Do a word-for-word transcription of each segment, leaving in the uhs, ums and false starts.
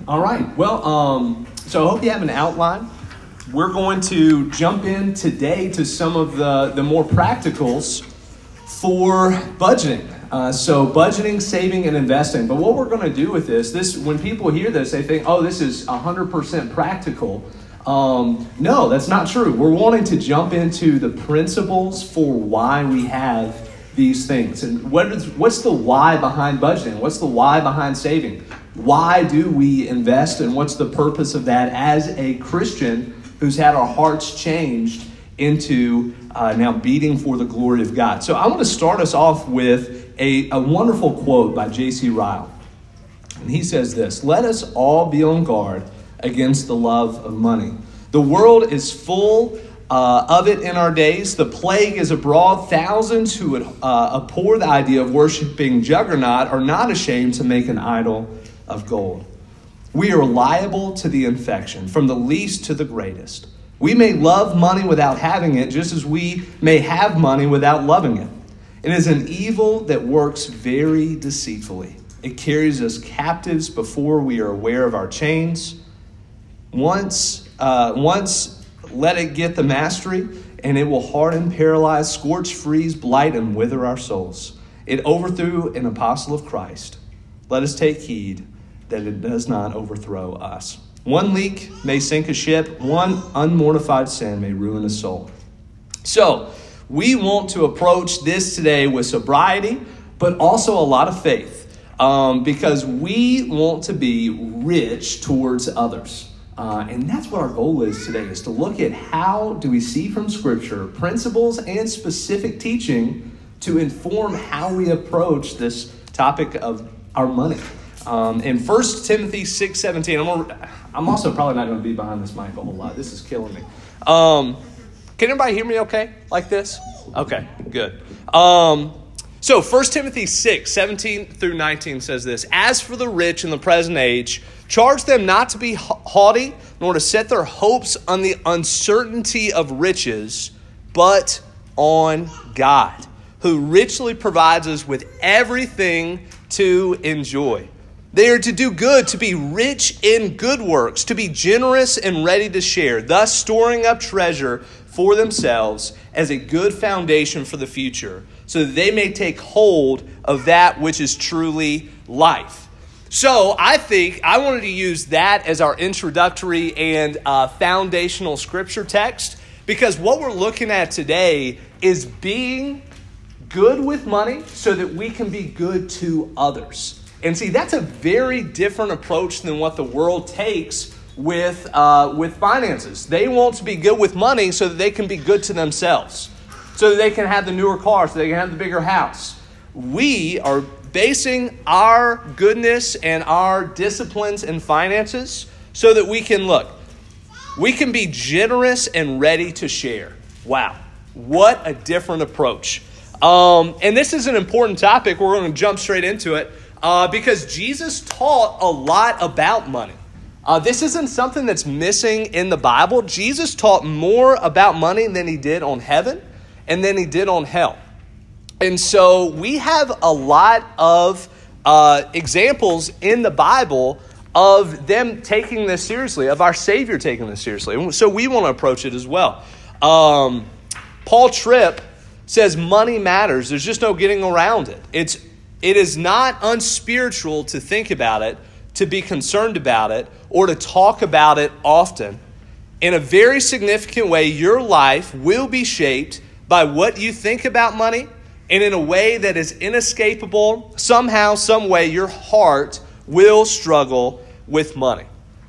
All right. Well, um, so I hope you have an outline. We're going to jump in today to some of the, the more practicals for budgeting. Uh, so budgeting, saving, and investing. But what we're going to do with this, this when people hear this, they think, oh, this is one hundred percent practical. Um, no, that's not true. We're wanting to jump into the principles for why we have these things. And what is, what's the why behind budgeting? What's the why behind saving? Why do we invest, and what's the purpose of that as a Christian who's had our hearts changed into uh, now beating for the glory of God? So I want to start us off with a, a wonderful quote by J C Ryle. And he says this: "Let us all be on guard against the love of money. The world is full uh, of it in our days. The plague is abroad. Thousands who would uh, abhor the idea of worshiping Juggernaut are not ashamed to make an idol of gold. We are liable to the infection, from the least to the greatest. We may love money without having it, just as we may have money without loving it. It is an evil that works very deceitfully. It carries us captives before we are aware of our chains. Once, uh, once let it get the mastery, and it will harden, paralyze, scorch, freeze, blight, and wither our souls. It overthrew an apostle of Christ. Let us take heed that it does not overthrow us. One leak may sink a ship. One unmortified sin may ruin a soul." So we want to approach this today with sobriety, but also a lot of faith, um, because we want to be rich towards others. Uh, and that's what our goal is today, is to look at how do we see from Scripture principles and specific teaching to inform how we approach this topic of our money. Um, in First Timothy six seventeen, I'm, gonna, I'm also probably not going to be behind this mic a whole lot. This is killing me. Um, can everybody hear me okay like this? Okay, good. Um, so First Timothy six seventeen through nineteen says this: "As for the rich in the present age, charge them not to be haughty, nor to set their hopes on the uncertainty of riches, but on God, who richly provides us with everything to enjoy. They are to do good, to be rich in good works, to be generous and ready to share, thus storing up treasure for themselves as a good foundation for the future, so that they may take hold of that which is truly life." So I think I wanted to use that as our introductory and uh, foundational scripture text, because what we're looking at today is being good with money so that we can be good to others. And see, that's a very different approach than what the world takes with uh, with finances. They want to be good with money so that they can be good to themselves, so that they can have the newer car, so they can have the bigger house. We are basing our goodness and our disciplines and finances so that we can, look, we can be generous and ready to share. Wow, what a different approach. Um, and this is an important topic. We're going to jump straight into it uh, because Jesus taught a lot about money. Uh, this isn't something that's missing in the Bible. Jesus taught more about money than he did on heaven and than he did on hell. And so we have a lot of uh, examples in the Bible of them taking this seriously, of our Savior taking this seriously. So we want to approach it as well. Um, Paul Tripp says money matters. There's just no getting around it. It's it is not unspiritual to think about it, to be concerned about it, or to talk about it often. In a very significant way, your life will be shaped by what you think about money, and in a way that is inescapable. Somehow, some way, your heart will struggle with money.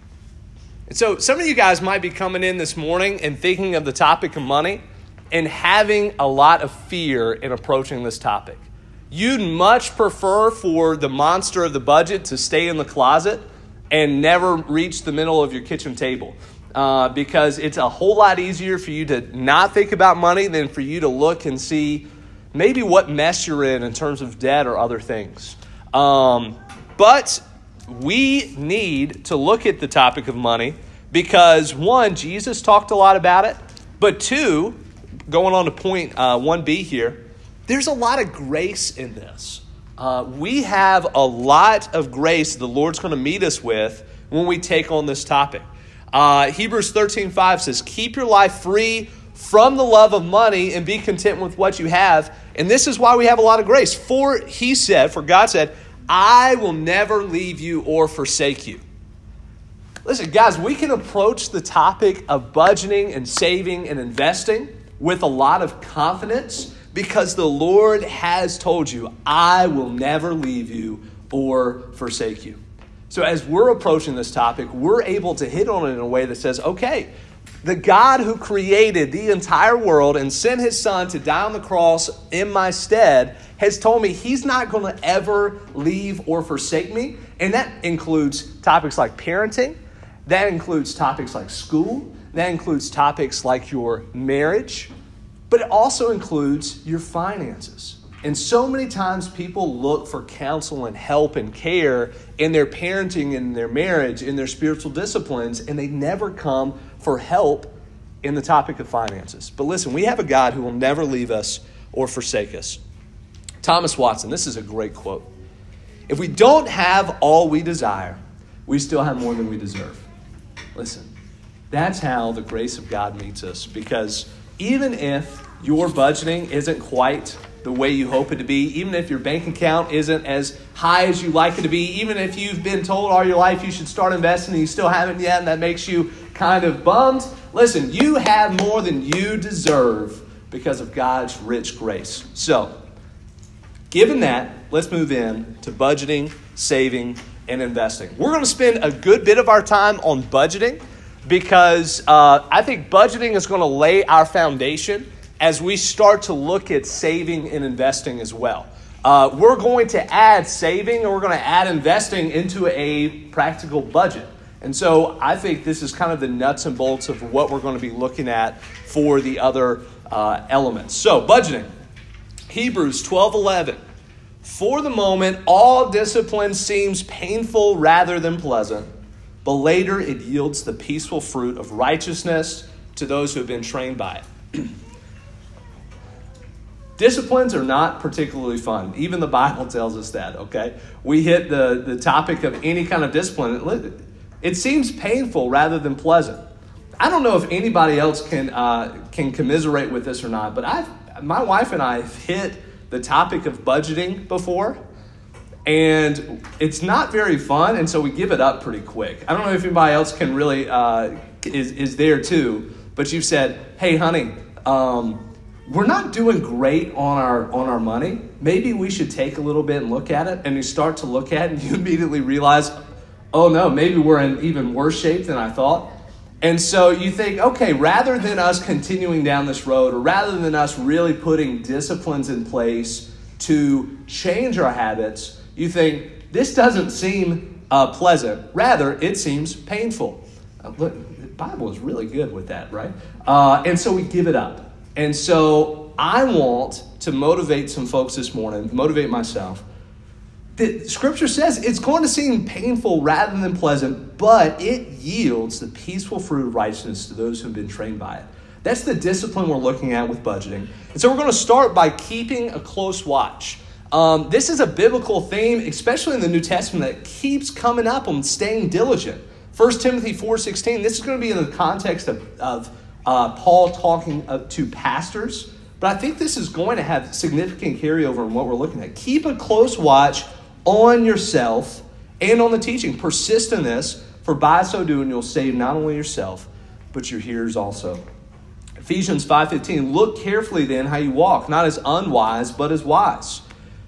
And so some of you guys might be coming in this morning and thinking of the topic of money and having a lot of fear in approaching this topic. You'd much prefer for the monster of the budget to stay in the closet and never reach the middle of your kitchen table. Uh, because it's a whole lot easier for you to not think about money than for you to look and see maybe what mess you're in in terms of debt or other things. Um, but we need to look at the topic of money because, one, Jesus talked a lot about it. But two, going on to point uh, one B here, there's a lot of grace in this. Uh, we have a lot of grace the Lord's going to meet us with when we take on this topic. Uh, Hebrews thirteen five says, keep your life free from the love of money and be content with what you have. And this is why we have a lot of grace. For he said, for God said, I will never leave you or forsake you. Listen, guys, we can approach the topic of budgeting and saving and investing with a lot of confidence because the Lord has told you, I will never leave you or forsake you. So as we're approaching this topic, we're able to hit on it in a way that says, okay, the God who created the entire world and sent his son to die on the cross in my stead has told me he's not going to ever leave or forsake me. And that includes topics like parenting. That includes topics like school. That includes topics like your marriage. But it also includes your finances. And so many times people look for counsel and help and care in their parenting, in their marriage, in their spiritual disciplines, and they never come for help in the topic of finances. But listen, we have a God who will never leave us or forsake us. Thomas Watson, this is a great quote. If we don't have all we desire, we still have more than we deserve. Listen, that's how the grace of God meets us, because even if your budgeting isn't quite the way you hope it to be, even if your bank account isn't as high as you like it to be, even if you've been told all your life you should start investing and you still haven't yet, and that makes you kind of bummed, listen, you have more than you deserve because of God's rich grace. So, given that, let's move in to budgeting, saving, and investing. We're going to spend a good bit of our time on budgeting because uh, I think budgeting is going to lay our foundation as we start to look at saving and investing as well. Uh, we're going to add saving and we're going to add investing into a practical budget. And so I think this is kind of the nuts and bolts of what we're going to be looking at for the other uh, elements. So budgeting, Hebrews twelve eleven. For the moment, all discipline seems painful rather than pleasant, but later it yields the peaceful fruit of righteousness to those who have been trained by it. Disciplines are not particularly fun. Even the Bible tells us that, okay? We hit the, the topic of any kind of discipline. It seems painful rather than pleasant. I don't know if anybody else can uh, can commiserate with this or not, but I've my wife and I have hit the topic of budgeting before, and it's not very fun, and so we give it up pretty quick. I don't know if anybody else can really uh, is is there too, but you've said, "Hey, honey, um, we're not doing great on our on our money. Maybe we should take a little bit and look at it." And you start to look at it, and you immediately realize, "Oh no, maybe we're in even worse shape than I thought." And so you think, okay, rather than us continuing down this road, or rather than us really putting disciplines in place to change our habits, you think, this doesn't seem uh, pleasant. Rather, it seems painful. Uh, look, the Bible is really good with that, right? Uh, and so we give it up. And so I want to motivate some folks this morning, motivate myself. The Scripture says it's going to seem painful rather than pleasant, but it yields the peaceful fruit of righteousness to those who have been trained by it. That's the discipline we're looking at with budgeting. And so we're going to start by keeping a close watch. Um, this is a biblical theme, especially in the New Testament, that keeps coming up on staying diligent. First Timothy four sixteen, this is going to be in the context of, of uh, Paul talking uh, to pastors, but I think this is going to have significant carryover in what we're looking at. Keep a close watch on yourself and on the teaching. Persist in this, for by so doing you'll save not only yourself, but your hearers also. Ephesians five fifteen, look carefully then how you walk, not as unwise, but as wise.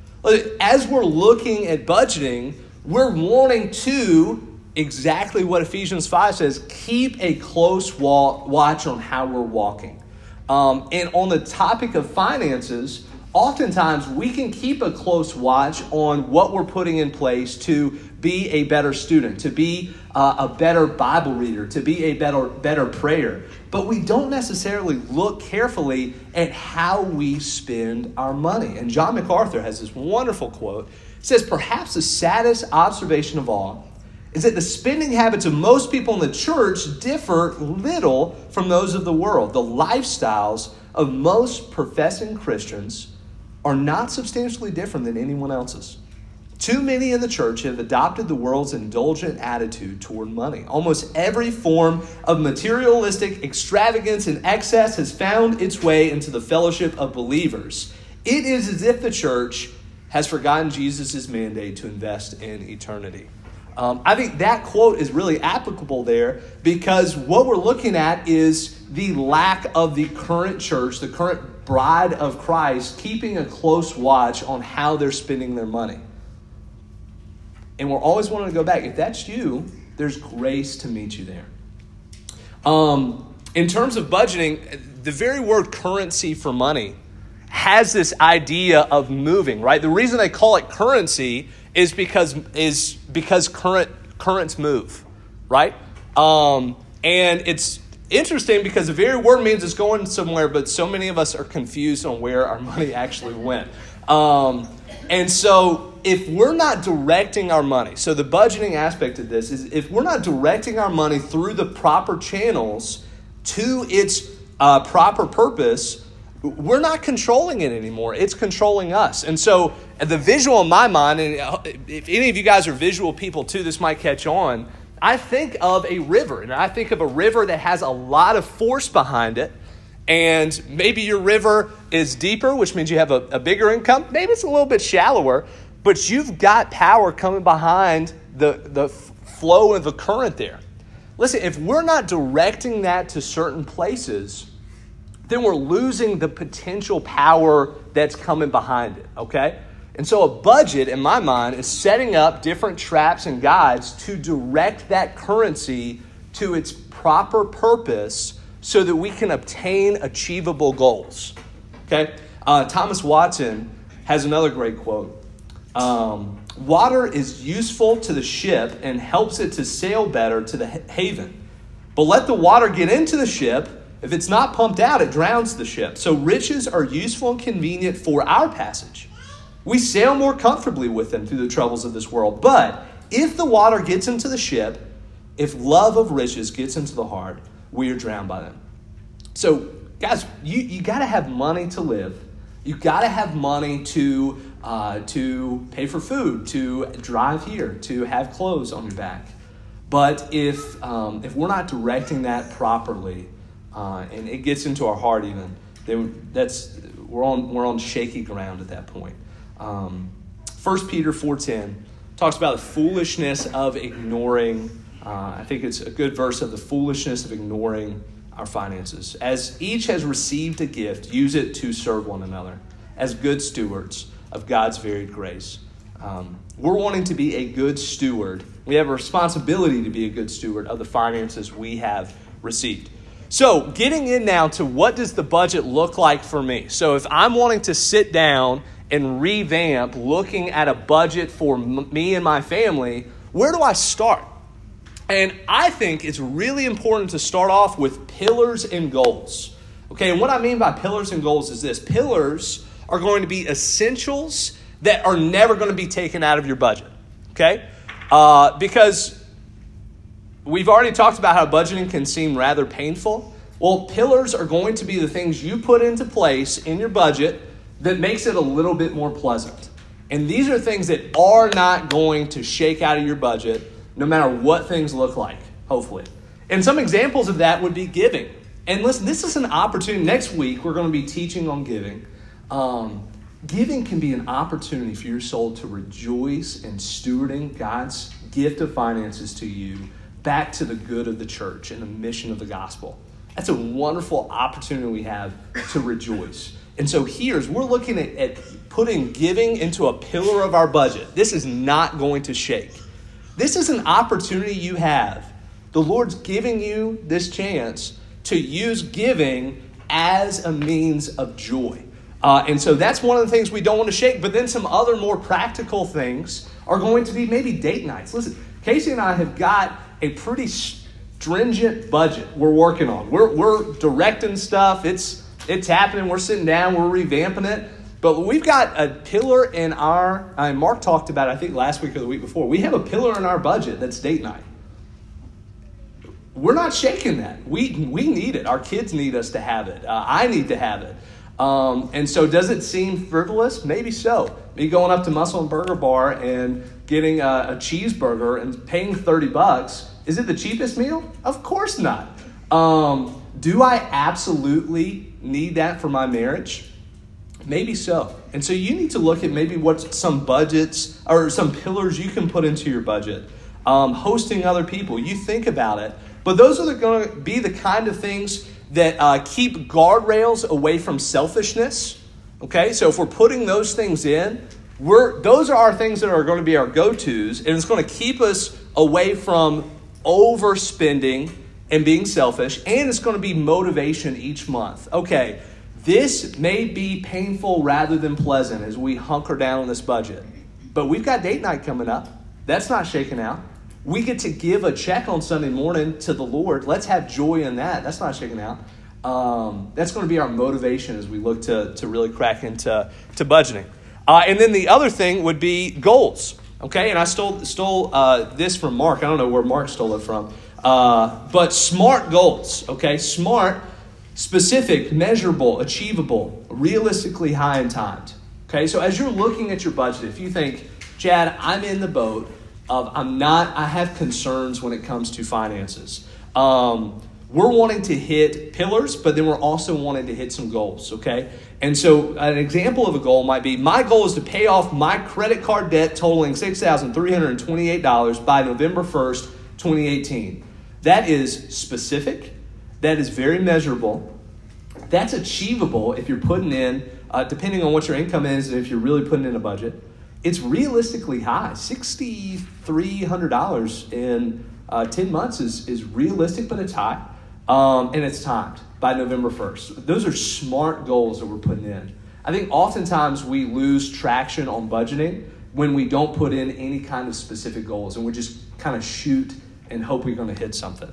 As we're looking at budgeting, we're wanting to, exactly what Ephesians five says, keep a close watch on how we're walking. Um, and on the topic of finances, oftentimes we can keep a close watch on what we're putting in place to be a better student, to be uh, a better Bible reader, to be a better, better prayer. But we don't necessarily look carefully at how we spend our money. And John MacArthur has this wonderful quote. He says, perhaps the saddest observation of all is that the spending habits of most people in the church differ little from those of the world. The lifestyles of most professing Christians are not substantially different than anyone else's. Too many in the church have adopted the world's indulgent attitude toward money. Almost every form of materialistic extravagance and excess has found its way into the fellowship of believers. It is as if the church has forgotten Jesus' mandate to invest in eternity. Um, I think that quote is really applicable there because what we're looking at is the lack of the current church, the current bride of Christ, keeping a close watch on how they're spending their money. And we're always wanting to go back. If that's you, there's grace to meet you there. Um, in terms of budgeting, the very word currency for money has this idea of moving, right? The reason they call it currency is because is because current currents move, right? Um, and it's interesting because the very word means it's going somewhere, but so many of us are confused on where our money actually went. Um, and so if we're not directing our money, so the budgeting aspect of this is if we're not directing our money through the proper channels to its uh, proper purpose, we're not controlling it anymore. It's controlling us. And so the visual in my mind, and if any of you guys are visual people too, this might catch on. I think of a river, and I think of a river that has a lot of force behind it. And maybe your river is deeper, which means you have a, a bigger income. Maybe it's a little bit shallower, but you've got power coming behind the, the flow of the current there. Listen, if we're not directing that to certain places, then we're losing the potential power that's coming behind it, okay? And so a budget, in my mind, is setting up different traps and guides to direct that currency to its proper purpose so that we can obtain achievable goals, okay? Uh, Thomas Watson has another great quote. Um, Water is useful to the ship and helps it to sail better to the haven. But let the water get into the ship. If it's not pumped out, it drowns the ship. So riches are useful and convenient for our passage. We sail more comfortably with them through the troubles of this world. But if the water gets into the ship, if love of riches gets into the heart, we are drowned by them. So, guys, you, you got to have money to live. You got to have money to uh, to pay for food, to drive here, to have clothes on your back. But if um, if we're not directing that properly, uh, and it gets into our heart even, then that's we're on we're on shaky ground at that point. Um, First Peter four ten talks about the foolishness of ignoring. Uh, I think it's a good verse of the foolishness of ignoring our finances. As each has received a gift, use it to serve one another as good stewards of God's varied grace. Um, we're wanting to be a good steward. We have a responsibility to be a good steward of the finances we have received. So getting in now to what does the budget look like for me? So if I'm wanting to sit down and revamp looking at a budget for m- me and my family, where do I start? And I think it's really important to start off with pillars and goals. Okay, and what I mean by pillars and goals is this. Pillars are going to be essentials that are never going to be taken out of your budget. Okay? Uh, because we've already talked about how budgeting can seem rather painful. Well, pillars are going to be the things you put into place in your budget that makes it a little bit more pleasant. And these are things that are not going to shake out of your budget no matter what things look like, hopefully. And some examples of that would be giving. And listen, this is an opportunity. Next week, we're going to be teaching on giving. Um, giving can be an opportunity for your soul to rejoice in stewarding God's gift of finances to you back to the good of the church and the mission of the gospel. That's a wonderful opportunity we have to rejoice. And so here's, we're looking at, at putting giving into a pillar of our budget. This is not going to shake. This is an opportunity you have. The Lord's giving you this chance to use giving as a means of joy. Uh, and so that's one of the things we don't want to shake. But then some other more practical things are going to be maybe date nights. Listen, Casey and I have got a pretty stringent budget we're working on. We're we're directing stuff. It's it's happening. We're sitting down. We're revamping it. But we've got a pillar in our, uh, Mark talked about it, I think last week or the week before. We have a pillar in our budget that's date night. We're not shaking that. We we need it. Our kids need us to have it. Uh, I need to have it. Um, and so does it seem frivolous? Maybe so. Me going up to Muscle and Burger Bar and getting a, a cheeseburger and paying thirty bucks, is it the cheapest meal? Of course not. Um, do I absolutely need that for my marriage? Maybe so. And so you need to look at maybe what some budgets or some pillars you can put into your budget. Um, hosting other people, you think about it. But those are going to be the kind of things that uh, keep guardrails away from selfishness. Okay, so if we're putting those things in, we're those are our things that are going to be our go-tos, and it's going to keep us away from overspending and being selfish, and it's going to be motivation each month. Okay, this may be painful rather than pleasant as we hunker down on this budget, but we've got date night coming up. That's not shaken out. We get to give a check on Sunday morning to the Lord. Let's have joy in that. That's not shaken out. Um, that's going to be our motivation as we look to, to really crack into to budgeting. Uh, and then the other thing would be goals. Okay, and I stole stole uh, this from Mark. I don't know where Mark stole it from. Uh, but SMART goals. Okay, SMART, specific, measurable, achievable, realistically high and timed. Okay, so as you're looking at your budget, if you think, Chad, I'm in the boat of I'm not, I have concerns when it comes to finances. Um, we're wanting to hit pillars, but then we're also wanting to hit some goals, okay? And so an example of a goal might be, my goal is to pay off my credit card debt totaling six thousand three hundred twenty-eight dollars by November first, twenty eighteen. That is specific. That is very measurable. That's achievable if you're putting in, uh, depending on what your income is and if you're really putting in a budget. It's realistically high. six thousand three hundred dollars in uh, ten months is, is realistic, but it's high. Um, and it's timed by November first. Those are SMART goals that we're putting in. I think oftentimes we lose traction on budgeting when we don't put in any kind of specific goals and we just kind of shoot and hope we're going to hit something.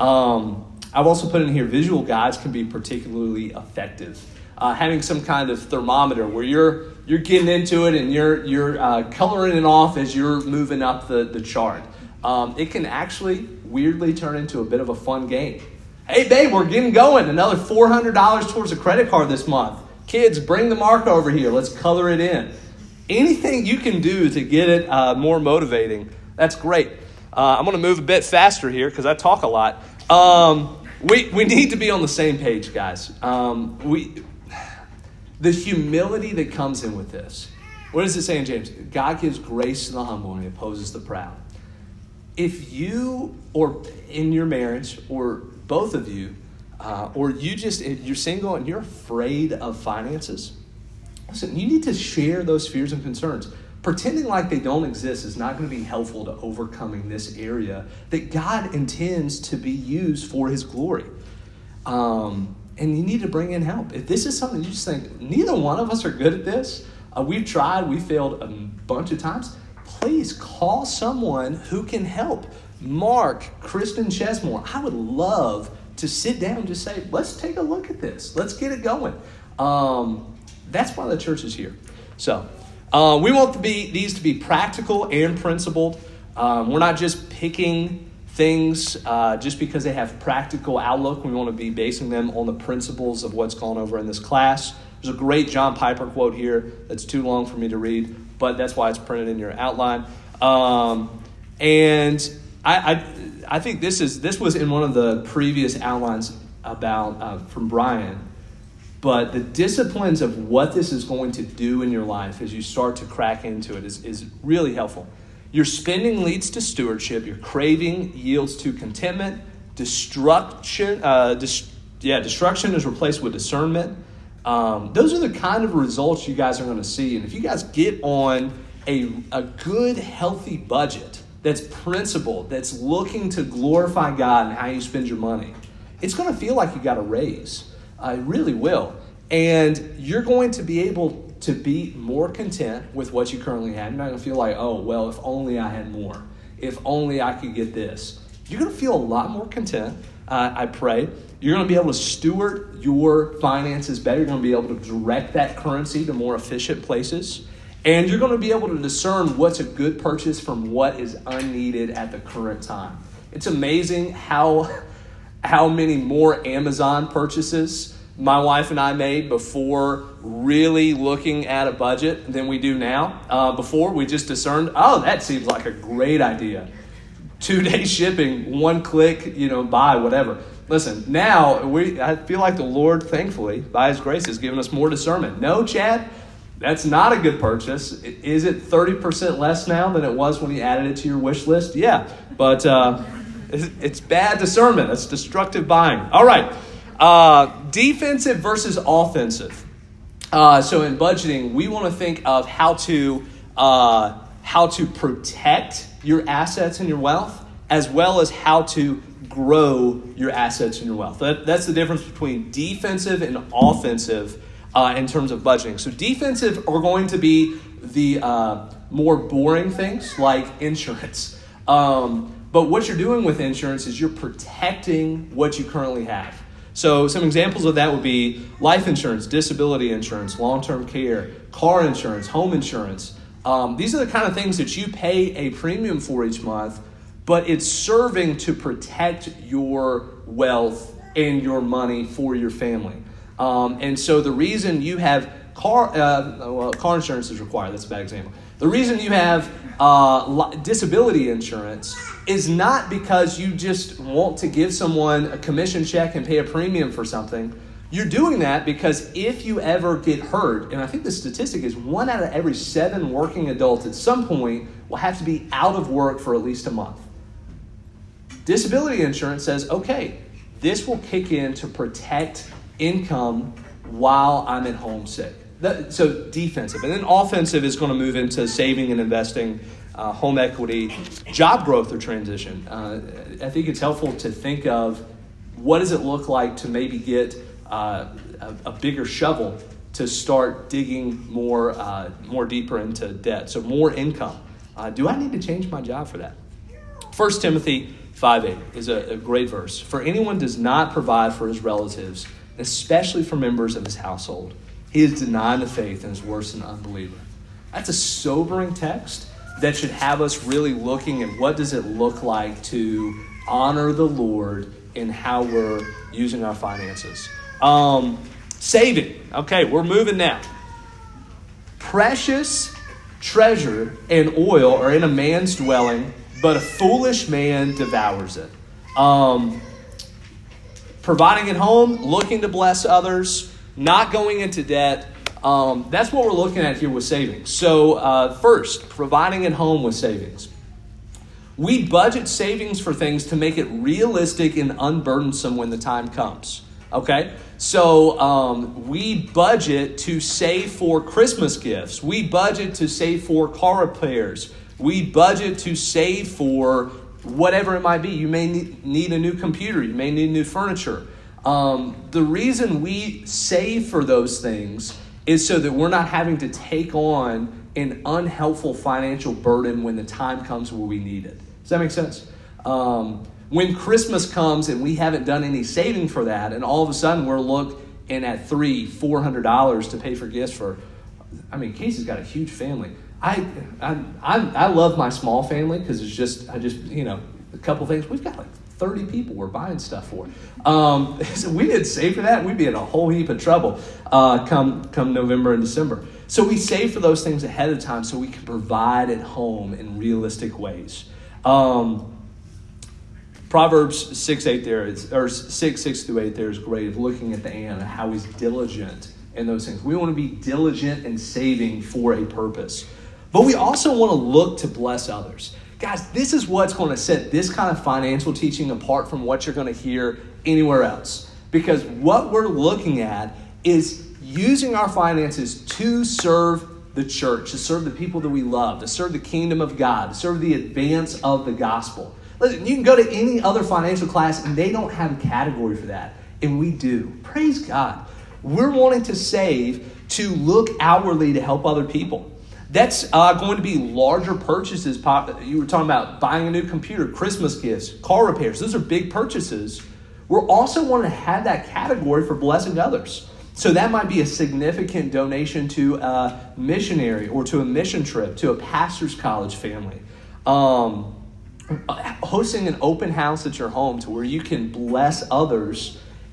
Um, I've also put in here visual guides can be particularly effective. Uh, having some kind of thermometer where you're you're getting into it and you're you're uh, coloring it off as you're moving up the, the chart. Um, it can actually weirdly turn into a bit of a fun game. Hey, babe, we're getting going. Another four hundred dollars towards a credit card this month. Kids, bring the marker over here. Let's color it in. Anything you can do to get it uh, more motivating, that's great. Uh, I'm going to move a bit faster here because I talk a lot. Um, we we need to be on the same page, guys. Um, we the humility that comes in with this. What does it say in James? God gives grace to the humble and he opposes the proud. If you, or in your marriage, or both of you, uh, or you just, you're single and you're afraid of finances, listen, you need to share those fears and concerns. Pretending like they don't exist is not going to be helpful to overcoming this area that God intends to be used for his glory. Um, and you need to bring in help. If this is something you just think, neither one of us are good at this, uh, we've tried, we failed a bunch of times, please call someone who can help. Mark, Kristen Chesmore, I would love to sit down and just say, let's take a look at this. Let's get it going. Um, that's why the church is here. So uh, we want to be, these to be practical and principled. Um, we're not just picking things uh, just because they have practical outlook. We want to be basing them on the principles of what's gone over in this class. There's a great John Piper quote here that's too long for me to read, but that's why it's printed in your outline. Um, and I, I I think this is this was in one of the previous outlines about uh, from Brian, but the disciplines of what this is going to do in your life as you start to crack into it is, is really helpful. Your spending leads to stewardship. Your craving yields to contentment. Destruction, uh, dis- yeah, destruction is replaced with discernment. Um, those are the kind of results you guys are going to see. And if you guys get on a, a good, healthy budget that's principled, that's looking to glorify God and how you spend your money, it's going to feel like you got a raise. Uh, it really will. And you're going to be able to be more content with what you currently have. You're not going to feel like, oh, well, if only I had more. If only I could get this. You're going to feel a lot more content, uh, I pray. You're going to be able to steward your finances better. You're going to be able to direct that currency to more efficient places. And you're going to be able to discern what's a good purchase from what is unneeded at the current time. It's amazing how, how many more Amazon purchases my wife and I made before really looking at a budget than we do now. Uh, before, we just discerned, oh, that seems like a great idea. Two-day shipping, one click, you know, buy, whatever. Listen, now, we I feel like the Lord, thankfully, by his grace, has given us more discernment. No, Chad, that's not a good purchase. Is it thirty percent less now than it was when you added it to your wish list? Yeah, but uh, it's, it's bad discernment. It's destructive buying. All right. Uh, defensive versus offensive. Uh, so in budgeting, we want to think of how to uh, how to protect your assets and your wealth, as well as how to grow your assets and your wealth. That, that's the difference between defensive and offensive uh, in terms of budgeting. So defensive are going to be the uh, more boring things like insurance. Um, but what you're doing with insurance is you're protecting what you currently have. So some examples of that would be life insurance, disability insurance, long-term care, car insurance, home insurance. Um, these are the kind of things that you pay a premium for each month, but it's serving to protect your wealth and your money for your family. Um, and so the reason you have car uh, well, car insurance is required. That's a bad example. The reason you have uh, disability insurance is not because you just want to give someone a commission check and pay a premium for something. You're doing that because if you ever get hurt, and I think the statistic is one out of every seven working adults at some point will have to be out of work for at least a month. Disability insurance says, okay, this will kick in to protect income while I'm at home sick. That, so defensive. And then offensive is going to move into saving and investing, uh, home equity, job growth or transition. Uh, I think it's helpful to think of what does it look like to maybe get uh, a, a bigger shovel to start digging more, uh, more deeper into debt. So more income. Uh, do I need to change my job for that? First Timothy five eight is a, a great verse. For anyone does not provide for his relatives, especially for members of his household, he is denying the faith and is worse than an unbeliever. That's a sobering text that should have us really looking at what does it look like to honor the Lord in how we're using our finances. Um, saving. Okay, we're moving now. Precious treasure and oil are in a man's dwelling, but a foolish man devours it. Um, providing at home, looking to bless others, not going into debt. Um, that's what we're looking at here with savings. So uh, first, providing at home with savings. We budget savings for things to make it realistic and unburdensome when the time comes. Okay? So um, we budget to save for Christmas gifts. We budget to save for car repairs. We budget to save for whatever it might be. You may need a new computer. You may need new furniture. Um, the reason we save for those things is so that we're not having to take on an unhelpful financial burden when the time comes where we need it. Does that make sense? Um, when Christmas comes and we haven't done any saving for that, and all of a sudden we're looking at three, four hundred dollars to pay for gifts for. I mean, Casey's got a huge family. I I I, I love my small family because it's just I just you know a couple things. We've got like thirty people we're buying stuff for. Um, so we didn't save for that. We'd be in a whole heap of trouble uh, come come November and December. So we save for those things ahead of time so we can provide at home in realistic ways. Um, Proverbs six eight there is or six six through eight there is great of looking at the ant and how he's diligent in those things. We want to be diligent in saving for a purpose, but we also want to look to bless others. Guys, this is what's going to set this kind of financial teaching apart from what you're going to hear anywhere else. Because what we're looking at is using our finances to serve the church, to serve the people that we love, to serve the kingdom of God, to serve the advance of the gospel. Listen, you can go to any other financial class and they don't have a category for that. And we do. Praise God. We're wanting to save to look outwardly to help other people. That's uh, going to be larger purchases. You were talking about buying a new computer, Christmas gifts, car repairs. Those are big purchases. We're also wanting to have that category for blessing others. So that might be a significant donation to a missionary or to a mission trip, to a pastor's college family. Um, hosting an open house at your home to where you can bless others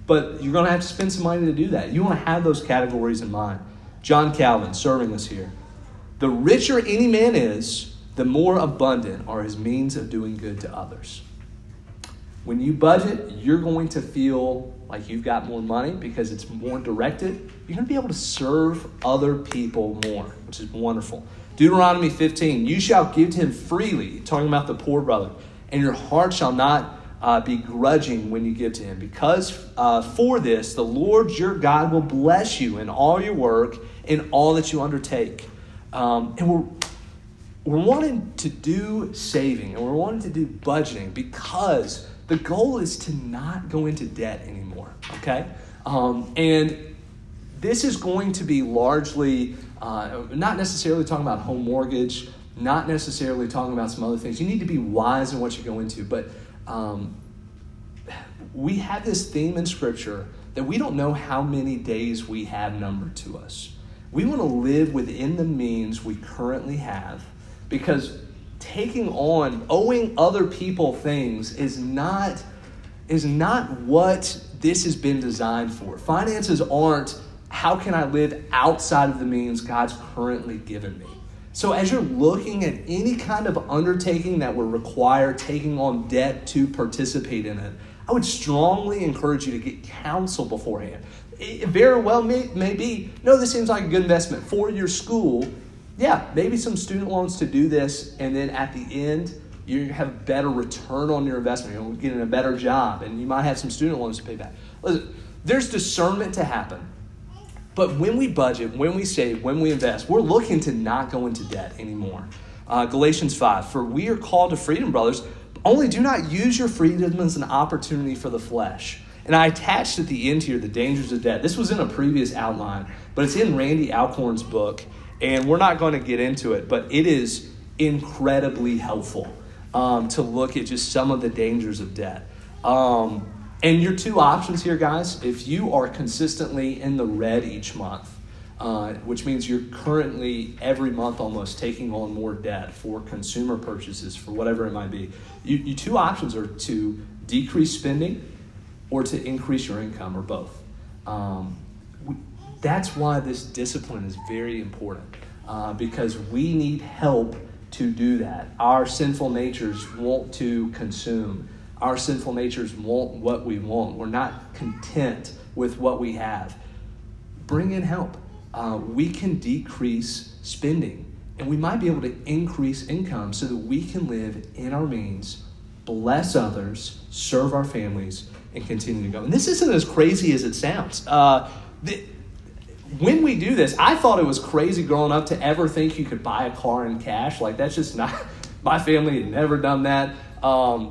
but you're going to have to spend some money to do that. You want to have those categories in mind. John Calvin, serving us here. The richer any man is, the more abundant are his means of doing good to others. When you budget, you're going to feel like you've got more money because it's more directed. You're going to be able to serve other people more, which is wonderful. Deuteronomy fifteen, you shall give to him freely, talking about the poor brother, and your heart shall not uh, be grudging when you give to him. Because uh, for this, the Lord your God will bless you in all your work, in all that you undertake. Um, and we're We're wanting to do saving and we're wanting to do budgeting because the goal is to not go into debt anymore, okay? Um, and this is going to be largely, uh, not necessarily talking about home mortgage, not necessarily talking about some other things. You need to be wise in what you go into, but um, we have this theme in Scripture that we don't know how many days we have numbered to us. We want to live within the means we currently have, because taking on, owing other people things is not, is not what this has been designed for. Finances aren't, how can I live outside of the means God's currently given me? So as you're looking at any kind of undertaking that would require taking on debt to participate in it, I would strongly encourage you to get counsel beforehand. It very well may, may be, no, this seems like a good investment for your school. Yeah, maybe some student loans to do this, and then at the end, you have a better return on your investment. You'll get in a better job, and you might have some student loans to pay back. Listen, there's discernment to happen. But when we budget, when we save, when we invest, we're looking to not go into debt anymore. Uh, Galatians five, for we are called to freedom, brothers, only do not use your freedom as an opportunity for the flesh. And I attached at the end here the dangers of debt. This was in a previous outline, but it's in Randy Alcorn's book. And we're not going to get into it, but it is incredibly helpful um, to look at just some of the dangers of debt. Um, and your two options here, guys, if you are consistently in the red each month, uh, which means you're currently every month almost taking on more debt for consumer purchases, for whatever it might be, you, your two options are to decrease spending or to increase your income, or both. Um, we, That's why this discipline is very important, uh, because we need help to do that. Our sinful natures want to consume. Our sinful natures want what we want. We're not content with what we have. Bring in help. Uh, we can decrease spending, and we might be able to increase income so that we can live in our means, bless others, serve our families, and continue to go. And this isn't as crazy as it sounds. Uh, the, When we do this, I thought it was crazy growing up to ever think you could buy a car in cash. Like, that's just not, my family had never done that. Um,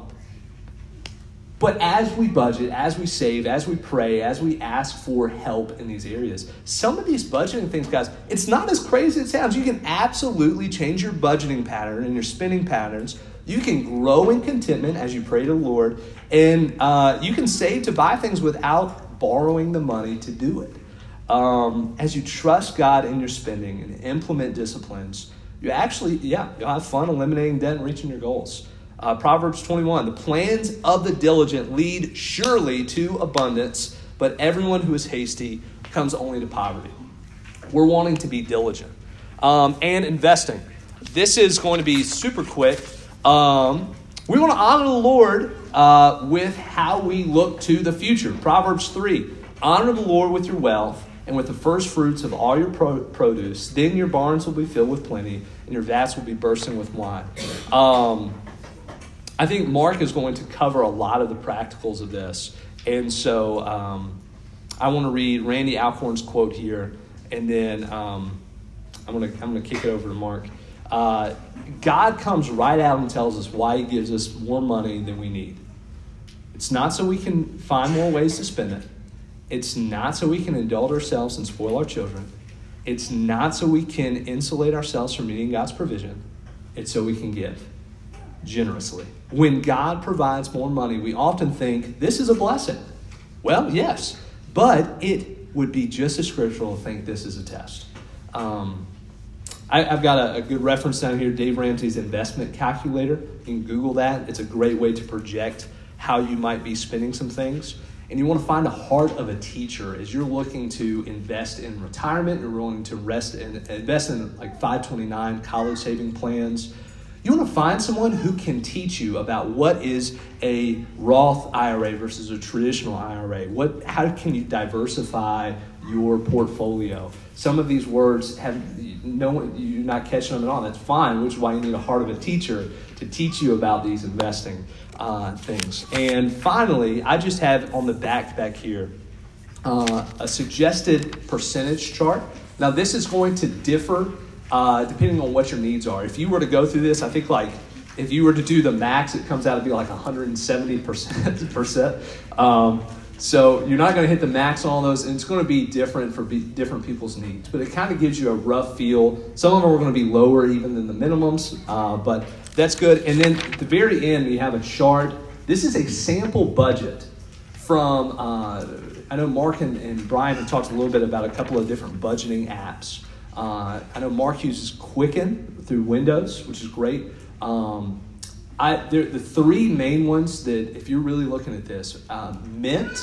but as we budget, as we save, as we pray, as we ask for help in these areas, some of these budgeting things, guys, it's not as crazy as it sounds. You can absolutely change your budgeting pattern and your spending patterns. You can grow in contentment as you pray to the Lord. And uh, you can save to buy things without borrowing the money to do it. Um, as you trust God in your spending and implement disciplines, you actually, yeah, you'll have fun eliminating debt and reaching your goals. Uh, Proverbs twenty-one, the plans of the diligent lead surely to abundance, but everyone who is hasty comes only to poverty. We're wanting to be diligent. Um, and investing. This is going to be super quick. Um, we want to honor the Lord uh, with how we look to the future. Proverbs three, honor the Lord with your wealth and with the first fruits of all your pro- produce. Then your barns will be filled with plenty, and your vats will be bursting with wine. Um, I think Mark is going to cover a lot of the practicals of this. And so um, I want to read Randy Alcorn's quote here, and then um, I'm going to I'm going to kick it over to Mark. Uh, God comes right out and tells us why he gives us more money than we need. It's not so we can find more ways to spend it. It's not so we can indulge ourselves and spoil our children. It's not so we can insulate ourselves from needing God's provision. It's so we can give generously. When God provides more money, we often think this is a blessing. Well, yes, but it would be just as scriptural to think this is a test. Um, I, I've got a, a good reference down here, Dave Ramsey's investment calculator. You can Google that. It's a great way to project how you might be spending some things. And you want to find the heart of a teacher as you're looking to invest in retirement, you're willing to rest in, invest in like five twenty-nine college saving plans. You want to find someone who can teach you about what is a Roth I R A versus a traditional I R A. What, how can you diversify your portfolio? Some of these words have no, you're not catching them at all. That's fine, which is why you need a heart of a teacher to teach you about these investing uh, things. And finally, I just have on the back back here uh, a suggested percentage chart. Now, this is going to differ uh, depending on what your needs are. If you were to go through this, I think like if you were to do the max, it comes out to be like one hundred seventy percent. Um, So you're not going to hit the max on all those, and it's going to be different for be different people's needs. But it kind of gives you a rough feel. Some of them are going to be lower even than the minimums, uh, but that's good. And then at the very end, we have a chart. This is a sample budget from, uh, I know Mark and, and Brian have talked a little bit about a couple of different budgeting apps. Uh, I know Mark uses Quicken through Windows, which is great. Um, I, the three main ones that, if you're really looking at this, uh, Mint,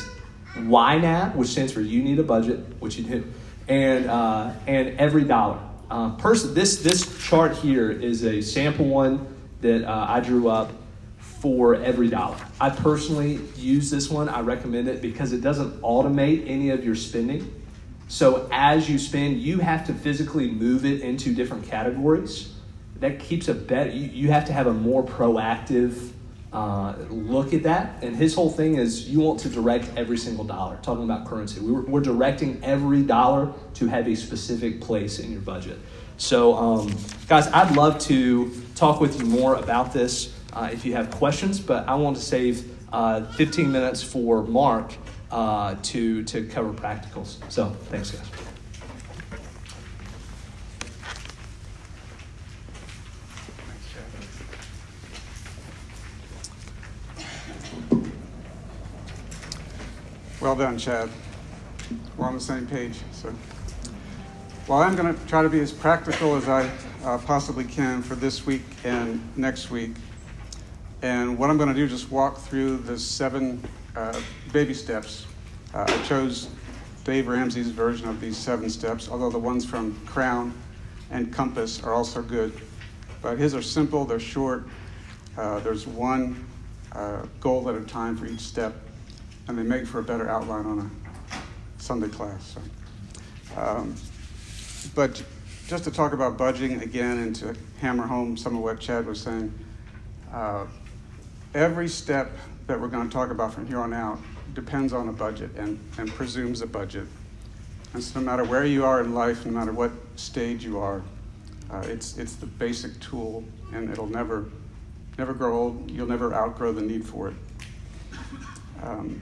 Y NAB, which stands for You Need a Budget, which you do, and uh, and Every Dollar. Uh, pers- this this chart here is a sample one that uh, I drew up for Every Dollar. I personally use this one. I recommend it because it doesn't automate any of your spending. So as you spend, you have to physically move it into different categories. That keeps a better, you, you have to have a more proactive uh, look at that. And his whole thing is you want to direct every single dollar, talking about currency. We were, we're directing every dollar to have a specific place in your budget. So um, guys, I'd love to talk with you more about this uh, if you have questions, but I want to save uh, fifteen minutes for Mark uh, to, to cover practicals. So thanks, guys. Well done, Chad. We're on the same page. So, well, I'm going to try to be as practical as I uh, possibly can for this week and next week. And what I'm going to do is just walk through the seven uh, baby steps. Uh, I chose Dave Ramsey's version of these seven steps, although the ones from Crown and Compass are also good. But his are simple, they're short. Uh, there's one uh, goal at a time for each step, and they make for a better outline on a Sunday class. So, um, but just to talk about budgeting again and to hammer home some of what Chad was saying, uh, every step that we're going to talk about from here on out depends on a budget and, and presumes a budget. And so no matter where you are in life, no matter what stage you are, uh, it's it's the basic tool, and it'll never never grow old. You'll never outgrow the need for it. Um,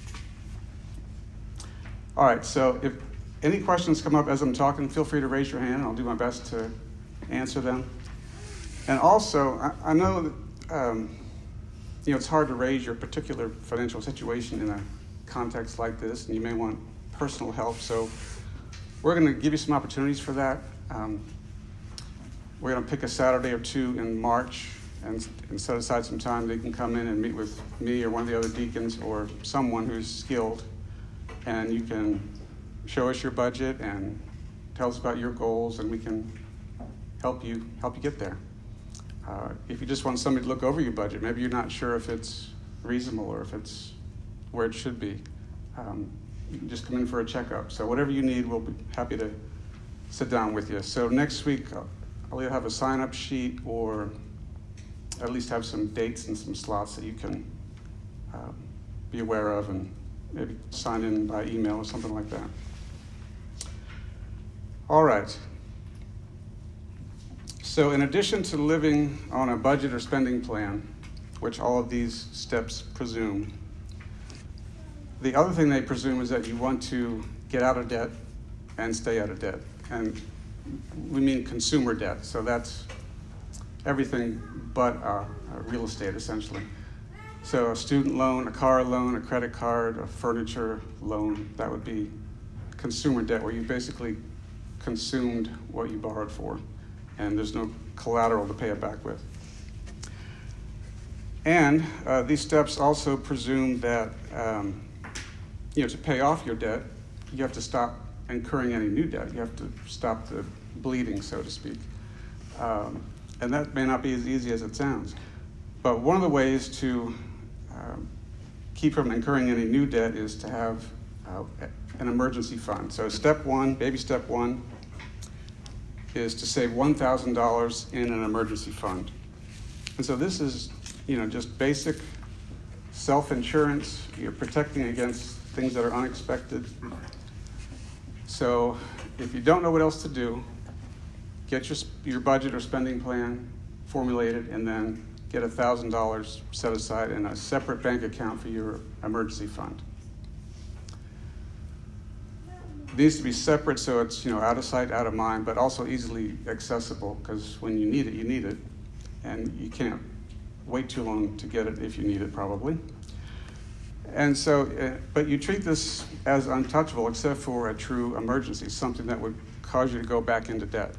All right, so if any questions come up as I'm talking, feel free to raise your hand, and I'll do my best to answer them. And also, I, I know that um, you know it's hard to raise your particular financial situation in a context like this, and you may want personal help. So we're going to give you some opportunities for that. Um, we're going to pick a Saturday or two in March and, and set aside some time that you can come in and meet with me or one of the other deacons or someone who's skilled. And you can show us your budget and tell us about your goals, and we can help you help you get there. Uh, if you just want somebody to look over your budget, maybe you're not sure if it's reasonable or if it's where it should be, um, you can just come in for a checkup. So whatever you need, we'll be happy to sit down with you. So next week, I'll, I'll either have a sign-up sheet or at least have some dates and some slots that you can uh, be aware of and maybe sign in by email or something like that. All right. So in addition to living on a budget or spending plan, which all of these steps presume, the other thing they presume is that you want to get out of debt and stay out of debt. And we mean consumer debt. So that's everything but uh, real estate, essentially. So a student loan, a car loan, a credit card, a furniture loan, that would be consumer debt, where you basically consumed what you borrowed for, and there's no collateral to pay it back with. And uh, these steps also presume that um, you know, to pay off your debt, you have to stop incurring any new debt. You have to stop the bleeding, so to speak. Um, and that may not be as easy as it sounds. But one of the ways to um, keep from incurring any new debt is to have uh, an emergency fund. So step one, baby step one, is to save one thousand dollars in an emergency fund. And so this is, you know, just basic self-insurance. You're protecting against things that are unexpected. So if you don't know what else to do, get your, your budget or spending plan formulated, and then get one thousand dollars set aside in a separate bank account for your emergency fund. It needs to be separate so it's, you know, out of sight, out of mind, but also easily accessible, because when you need it, you need it. And you can't wait too long to get it if you need it, probably. And so, uh, but you treat this as untouchable except for a true emergency, something that would cause you to go back into debt.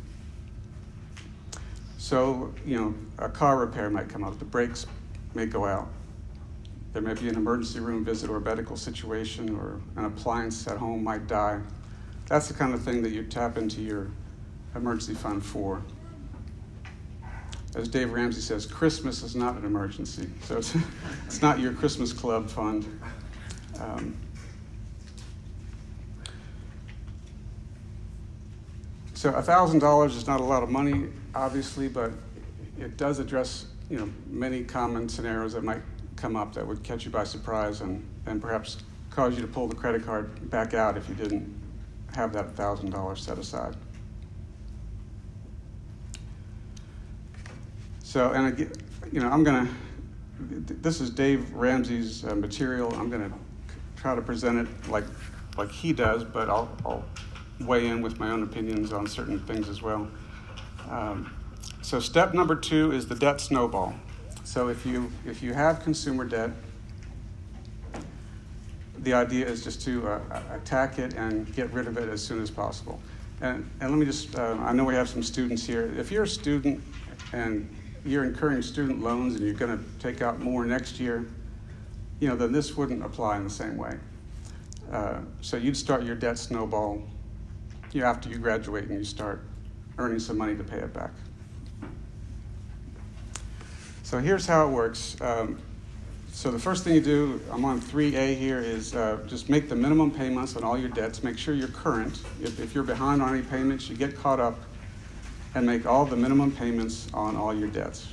So, you know, a car repair might come up, the brakes may go out. There may be an emergency room visit or a medical situation, or an appliance at home might die. That's the kind of thing that you tap into your emergency fund for. As Dave Ramsey says, Christmas is not an emergency. So it's, it's not your Christmas club fund. Um, so one thousand dollars is not a lot of money, obviously, but it does address, you know, many common scenarios that might come up that would catch you by surprise, and, and perhaps cause you to pull the credit card back out if you didn't have that one thousand dollars set aside. So, and again, you know, I'm going to, this is Dave Ramsey's uh, material. I'm going to try to present it like like he does, but I'll, I'll weigh in with my own opinions on certain things as well. Um, so step number two is the debt snowball. So if you if you have consumer debt, the idea is just to uh, attack it and get rid of it as soon as possible. And, and let me just, uh, I know we have some students here. If you're a student and you're incurring student loans and you're going to take out more next year, you know, then this wouldn't apply in the same way. Uh, so you'd start your debt snowball, you know, after you graduate and you start earning some money to pay it back. So here's how it works. Um, so the first thing you do, I'm on three A here, is uh, just make the minimum payments on all your debts. Make sure you're current. If, if you're behind on any payments, you get caught up and make all the minimum payments on all your debts.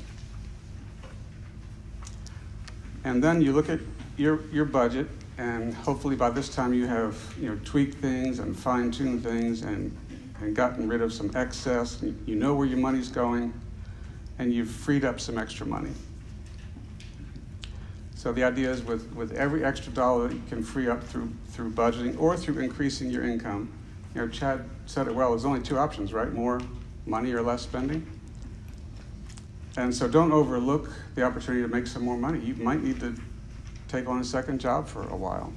And then you look at your, your budget, and hopefully by this time you have, you know, tweaked things and fine-tuned things and, and gotten rid of some excess. You know where your money's going, and you've freed up some extra money. So the idea is with, with every extra dollar that you can free up through, through budgeting or through increasing your income, you know, Chad said it well, there's only two options, right? More money or less spending. And so don't overlook the opportunity to make some more money. You might need to take on a second job for a while.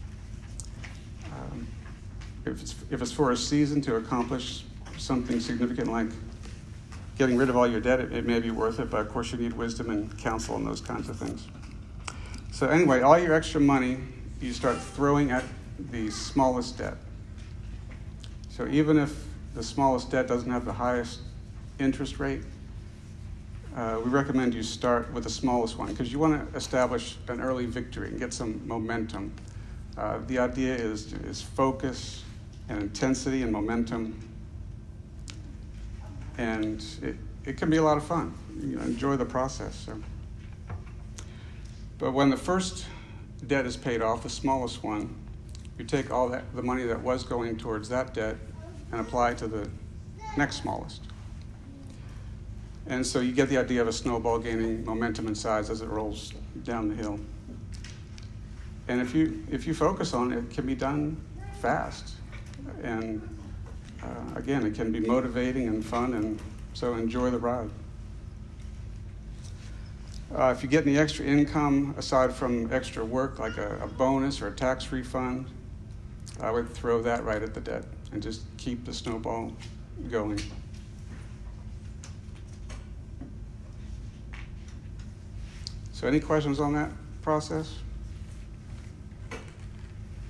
Um, if it's, if it's for a season to accomplish something significant like getting rid of all your debt, it, it may be worth it, but of course you need wisdom and counsel and those kinds of things. So anyway, all your extra money, you start throwing at the smallest debt. So even if the smallest debt doesn't have the highest interest rate, uh, we recommend you start with the smallest one, because you want to establish an early victory and get some momentum. Uh, the idea is, is focus and intensity and momentum, and it, it can be a lot of fun. You know, enjoy the process. So. But when the first debt is paid off, the smallest one, you take all that, the money that was going towards that debt and apply it to the next smallest. And so you get the idea of a snowball gaining momentum and size as it rolls down the hill. And if you if you focus on it, it can be done fast. And uh, again, it can be motivating and fun, and so enjoy the ride. Uh, if you get any extra income aside from extra work, like a, a bonus or a tax refund, I would throw that right at the debt and just keep the snowball going. So any questions on that process?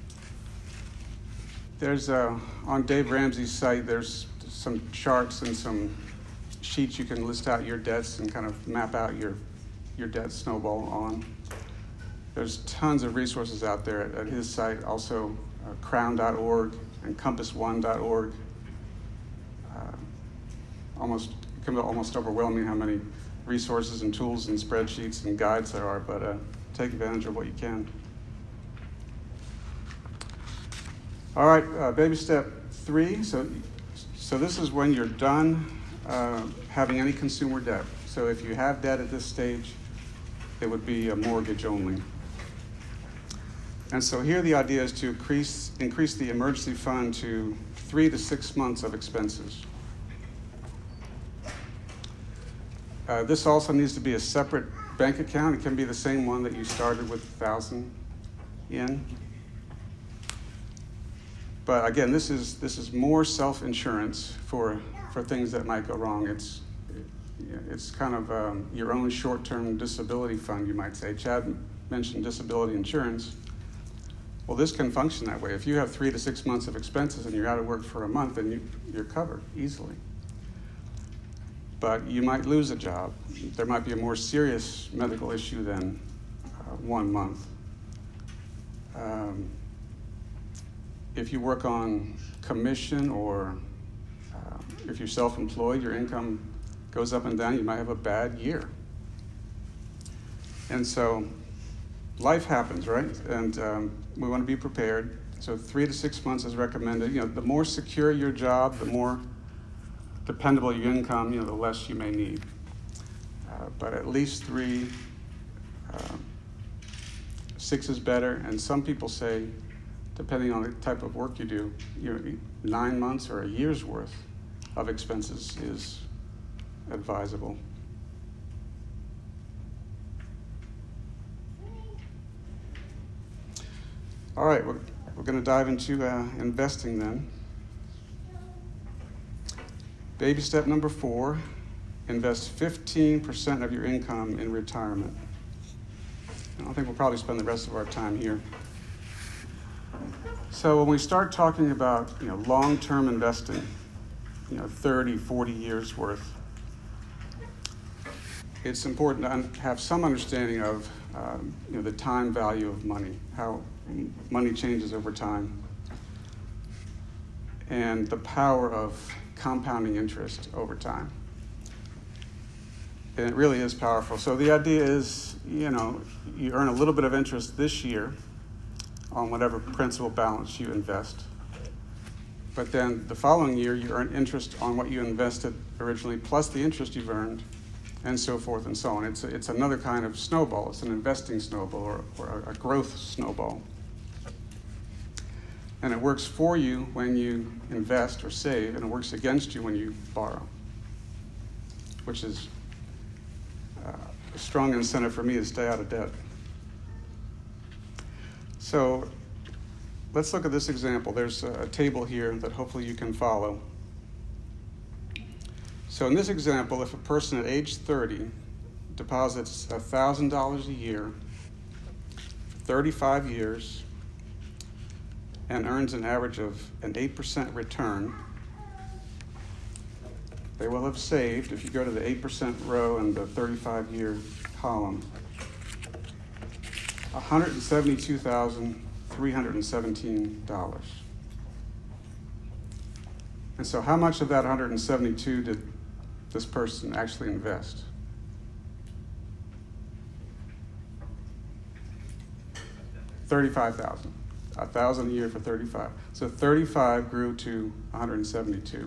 there's uh, on Dave Ramsey's site, there's some charts and some sheets you can list out your debts and kind of map out your your debt snowball on. There's tons of resources out there at, at his site, also uh, crown dot org and compass one dot org. Uh, almost, it can be almost overwhelming how many resources and tools and spreadsheets and guides there are, but uh, take advantage of what you can. All right, uh, baby step three. So, so this is when you're done uh, having any consumer debt. So if you have debt at this stage, it would be a mortgage only. And so here the idea is to increase, increase the emergency fund to three to six months of expenses. Uh, this also needs to be a separate bank account. It can be the same one that you started with one thousand in. But again, this is this is more self-insurance for for things that might go wrong. It's it's kind of um, your own short-term disability fund, you might say. Chad mentioned disability insurance. Well, this can function that way. If you have three to six months of expenses and you're out of work for a month, then you, you're covered easily. But you might lose a job. There might be a more serious medical issue than uh, one month. Um, if you work on commission or uh, if you're self-employed, your income goes up and down, you might have a bad year. And so life happens, right? And um, we want to be prepared. So three to six months is recommended. You know, the more secure your job, the more dependable your income, you know, the less you may need. Uh, but at least three, uh, six is better. And some people say, depending on the type of work you do, you know, nine months or a year's worth of expenses is advisable. All right, we're, we're going to dive into uh, investing then. Baby step number four, invest fifteen percent of your income in retirement. And I think we'll probably spend the rest of our time here. So when we start talking about, you know, long-term investing, you know, thirty, forty years worth, it's important to un- have some understanding of, um, you know, the time value of money, how money changes over time, and the power of compounding interest over time. And it really is powerful. So the idea is, you know, you earn a little bit of interest this year on whatever principal balance you invest. But then the following year, you earn interest on what you invested originally, plus the interest you've earned, and so forth and so on. It's, a, it's another kind of snowball. It's an investing snowball or, or a growth snowball. And it works for you when you invest or save, and it works against you when you borrow, which is uh, a strong incentive for me to stay out of debt. So let's look at this example. There's a table here that hopefully you can follow. So in this example, if a person at age thirty deposits one thousand dollars a year, thirty-five years, and earns an average of an eight percent return, they will have saved, if you go to the eight percent row and the thirty-five year column, one hundred seventy-two thousand three hundred seventeen dollars. And so how much of that one hundred seventy-two did this person actually invest? thirty-five thousand. A thousand a year for thirty-five. So thirty-five grew to one hundred seventy-two.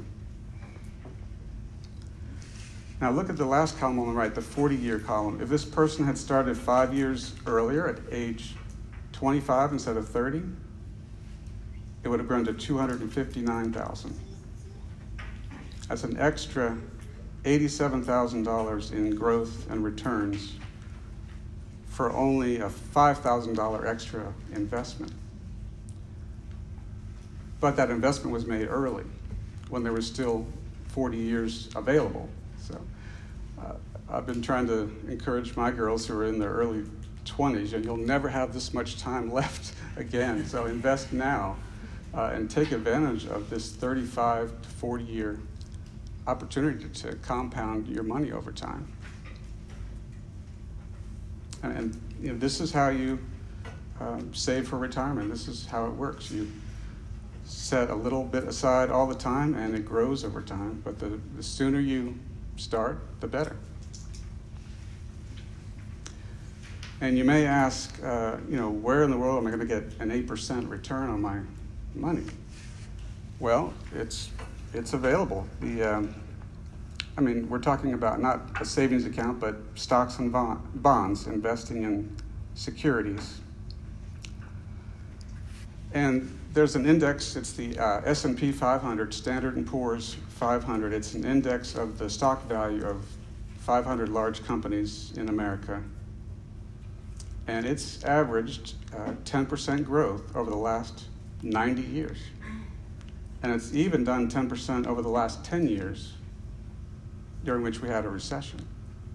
Now look at the last column on the right, the forty-year column. If this person had started five years earlier at age twenty-five instead of thirty, it would have grown to two hundred fifty-nine thousand. That's an extra eighty-seven thousand dollars in growth and returns for only a five thousand dollars extra investment. But that investment was made early, when there was still forty years available. So uh, I've been trying to encourage my girls who are in their early twenties, and you'll never have this much time left again. So invest now uh, and take advantage of this thirty-five to forty year opportunity to compound your money over time. And, and you know, this is how you um, save for retirement. This is how it works. You set a little bit aside all the time, and it grows over time. But the, the sooner you start, the better. And you may ask, uh, you know, where in the world am I going to get an eight percent return on my money? Well, it's it's available. The um, I mean, we're talking about not a savings account, but stocks and bond, bonds, investing in securities. And there's an index. It's the uh, S and P five hundred, Standard and Poor's five hundred. It's an index of the stock value of five hundred large companies in America. And it's averaged uh, ten percent growth over the last ninety years. And it's even done ten percent over the last ten years, during which we had a recession.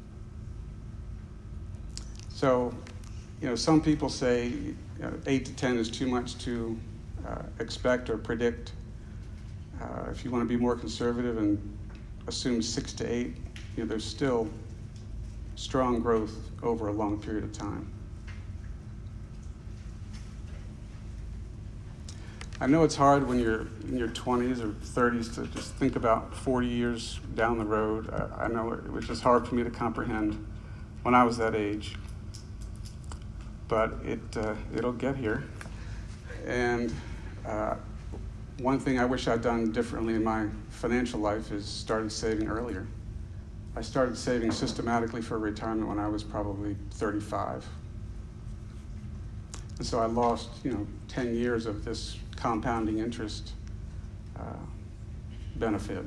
So, you know, some people say you know, eight to ten is too much to uh, expect or predict. Uh, if you want to be more conservative and assume six to eight, you know, there's still strong growth over a long period of time. I know it's hard when you're in your twenties or thirties to just think about forty years down the road. I, I know it was just hard for me to comprehend when I was that age. But it, uh, it'll get here. And uh, one thing I wish I'd done differently in my financial life is started saving earlier. I started saving systematically for retirement when I was probably thirty-five. And so I lost, you know, ten years of this compounding interest uh, benefit.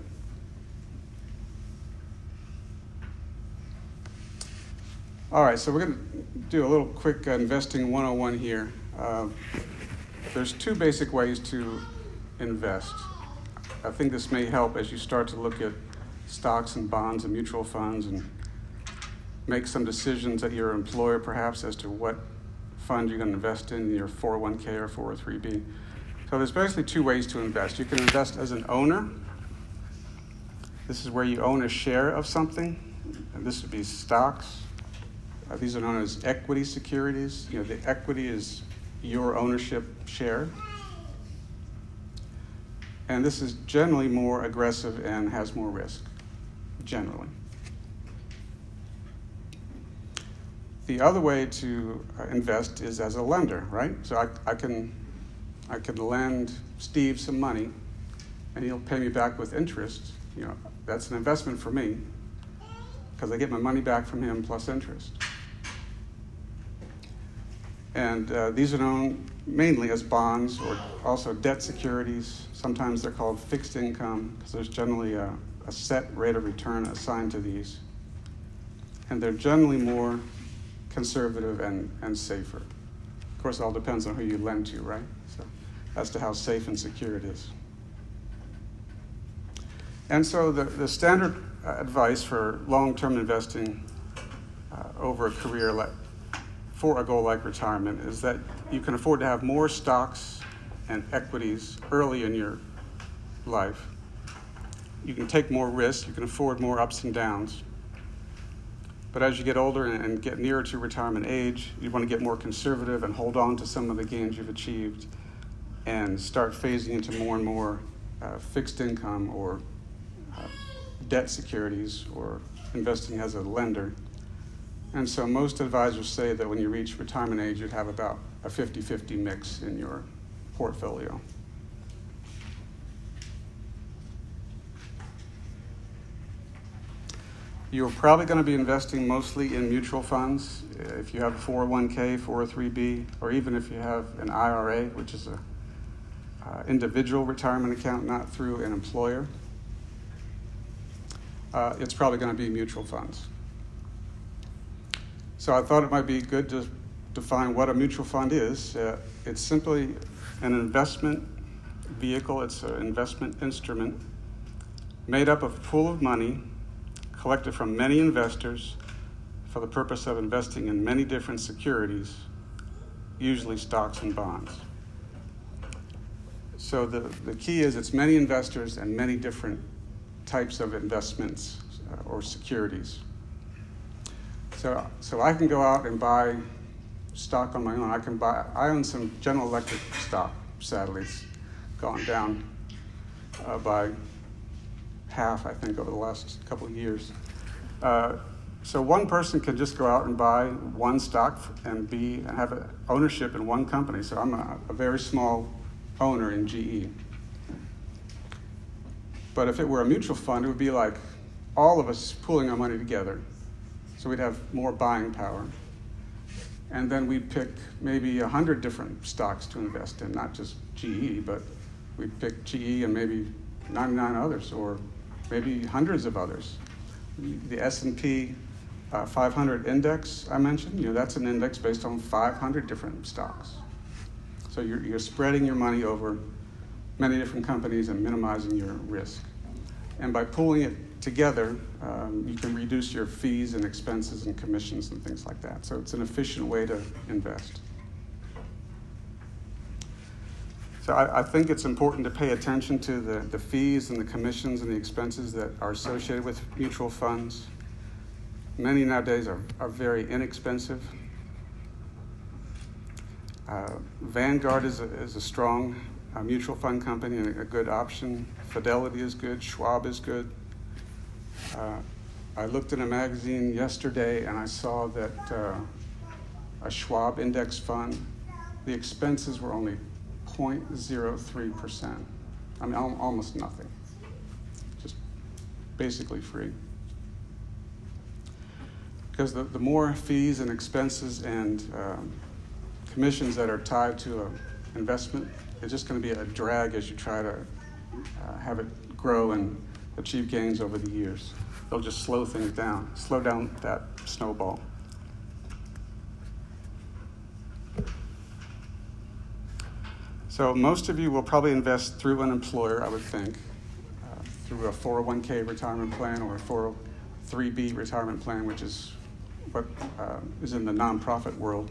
All right, so we're going to do a little quick uh, investing one oh one here. Uh, there's two basic ways to invest. I think this may help as you start to look at stocks and bonds and mutual funds and make some decisions at your employer perhaps as to what fund you're going to invest in, your four oh one k or four oh three b. So there's basically two ways to invest. You can invest as an owner. This is where you own a share of something, and this would be stocks. Uh, these are known as equity securities. You know, the equity is your ownership share. And this is generally more aggressive and has more risk, generally. The other way to uh, invest is as a lender, right? So I, I can I could lend Steve some money, and he'll pay me back with interest. You know, that's an investment for me because I get my money back from him plus interest. And uh, these are known mainly as bonds or also debt securities. Sometimes they're called fixed income because there's generally a, a set rate of return assigned to these. And they're generally more conservative and, and safer. Of course, it all depends on who you lend to, right? So as to how safe and secure it is. And so the, the standard advice for long-term investing uh, over a career like, for a goal like retirement is that you can afford to have more stocks and equities early in your life. You can take more risks, you can afford more ups and downs. But as you get older and get nearer to retirement age, you want to get more conservative and hold on to some of the gains you've achieved and start phasing into more and more uh, fixed income or uh, debt securities or investing as a lender. And so most advisors say that when you reach retirement age, you'd have about a fifty-fifty mix in your portfolio. You're probably going to be investing mostly in mutual funds. If you have a four oh one k, four oh three b, or even if you have an I R A, which is an uh, individual retirement account, not through an employer, uh, it's probably going to be mutual funds. So I thought it might be good to define what a mutual fund is. Uh, it's simply an investment vehicle. It's an investment instrument made up of a pool of money collected from many investors for the purpose of investing in many different securities, usually stocks and bonds. So the, the key is it's many investors and many different types of investments uh, or securities. So, so I can go out and buy stock on my own. I can buy, I own some General Electric stock, sadly. It's gone down uh, by half, I think, over the last couple of years. Uh, so one person can just go out and buy one stock and be and have a ownership in one company. So I'm a, a very small owner in G E. But if it were a mutual fund, it would be like all of us pooling our money together. So we'd have more buying power. And then we'd pick maybe a hundred different stocks to invest in, not just G E, but we'd pick G E and maybe ninety-nine others, or maybe hundreds of others. The S and P uh, five hundred index I mentioned, you know, that's an index based on five hundred different stocks. So you're, you're spreading your money over many different companies and minimizing your risk. And by pooling it together, um, you can reduce your fees and expenses and commissions and things like that. So it's an efficient way to invest. So I, I think it's important to pay attention to the, the fees and the commissions and the expenses that are associated with mutual funds. Many nowadays are, are very inexpensive. Uh, Vanguard is a, is a strong uh, mutual fund company and a good option. Fidelity is good. Schwab is good. Uh, I looked in a magazine yesterday and I saw that uh, a Schwab index fund, the expenses were only zero point zero three percent. I mean, al- almost nothing. Just basically free. Because the, the more fees and expenses and um, commissions that are tied to an investment, it's just going to be a drag as you try to uh, have it grow and achieve gains over the years. They'll just slow things down, slow down that snowball. So most of you will probably invest through an employer, I would think, uh, through a four oh one k retirement plan or a four oh three b retirement plan, which is what uh, is in the nonprofit world.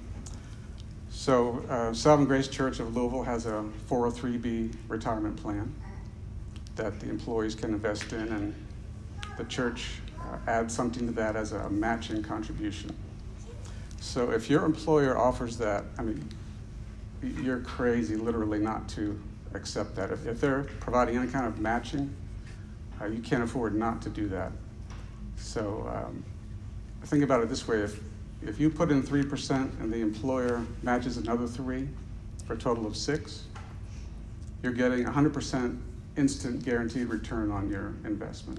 So uh, Sovereign Grace Church of Louisville has a four oh three b retirement plan that the employees can invest in, and the church uh, adds something to that as a matching contribution. So if your employer offers that, I mean, you're crazy literally not to accept that. If, if they're providing any kind of matching, uh, you can't afford not to do that. So um, think about it this way. If, if you put in three percent and the employer matches another three for a total of six, you're getting one hundred percent instant guaranteed return on your investment.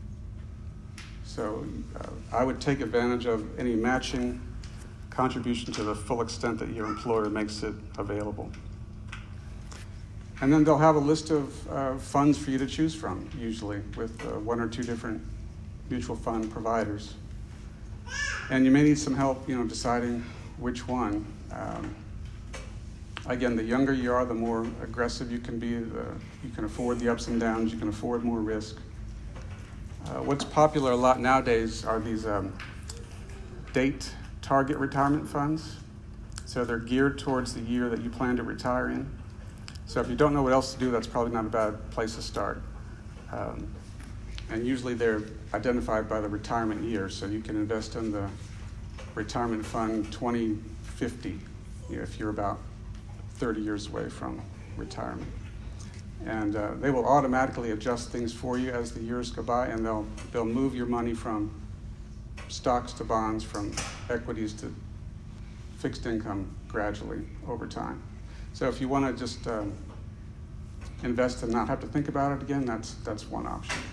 So uh, I would take advantage of any matching contribution to the full extent that your employer makes it available. And then they'll have a list of uh, funds for you to choose from, usually, with uh, one or two different mutual fund providers. And you may need some help, you know, deciding which one. Um, again, the younger you are, the more aggressive you can be. The, you can afford the ups and downs. You can afford more risk. Uh, what's popular a lot nowadays are these um, date target retirement funds. So they're geared towards the year that you plan to retire in. So if you don't know what else to do, that's probably not a bad place to start. Um, and usually they're identified by the retirement year, so you can invest in the retirement fund twenty fifty, you know, if you're about thirty years away from retirement. And uh, they will automatically adjust things for you as the years go by, and they'll they'll move your money from stocks to bonds, from equities to fixed income gradually over time. So if you want to just um, invest and not have to think about it again, that's that's one option.